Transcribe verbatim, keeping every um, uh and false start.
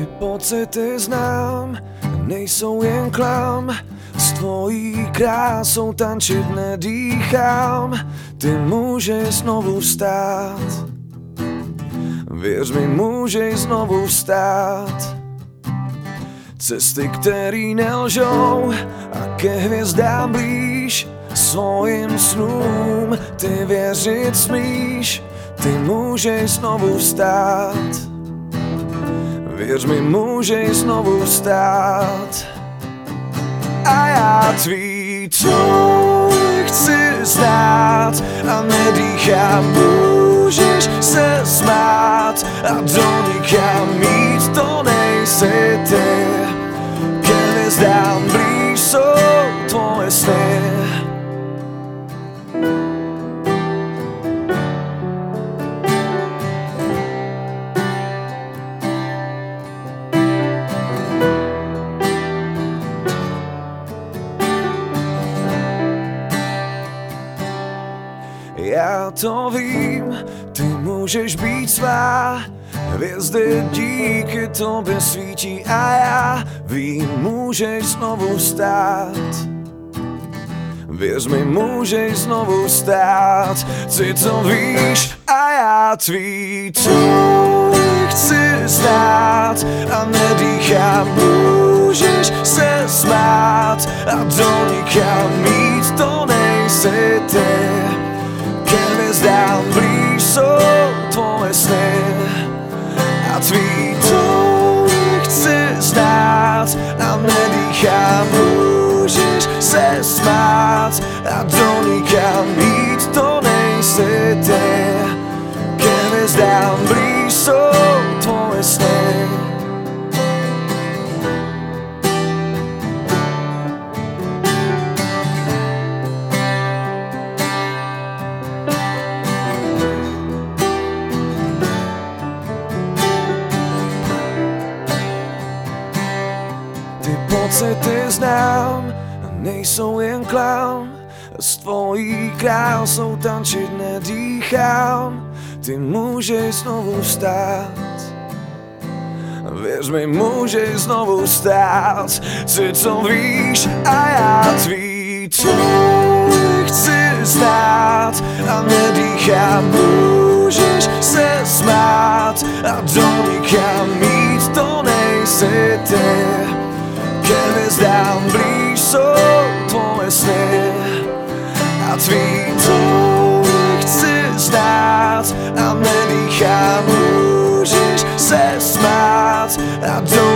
Ty pocity znám, nejsou jen klam. S tvojí krásou tančit nedýchám. Ty můžeš znovu vstát. Věř mi, můžeš znovu vstát. Cesty, který nelžou a ke hvězdám blíž. Svojim snům ty věřit smíš. Ty můžeš znovu vstát. Věř mi, můžeš znovu vstát. A já tvý touhy chci znát a nedýchám, můžeš se smát a do nikam mít, to nejsi ty. Ke hvězdám blíž jsou tvoje sny. Já to vím, ty můžeš být svá. Hvězdy díky tobě svítí a já vím, můžeš znovu vstát. Věř mi, můžeš znovu vstát. Ty to víš a já tvý touhy chci znát a nedýchám, můžeš se smát a do nikam mít, to nejsi ty. Ke hvězdám blíž jsou tvoje sny a tvý touhy chci znát a nedýchám, můžeš se smát a do nikam mít, to nejsi ty. Ke hvězdám blíž jsou tvoje sny. Pocity znám, nejsou jen klam. S tvojí krásou tančit nedýchám. Ty můžeš znovu vstát. Věř mi, můžeš znovu vstát. Ty to víš a já tvý touhy chci znát a nedýchám, můžeš se smát a do nikam mít, to nejsi ty. Ke hvězdám blíž jsou tvoje sny a tvý touhy chci znát a nedýchám, můžeš se smát a do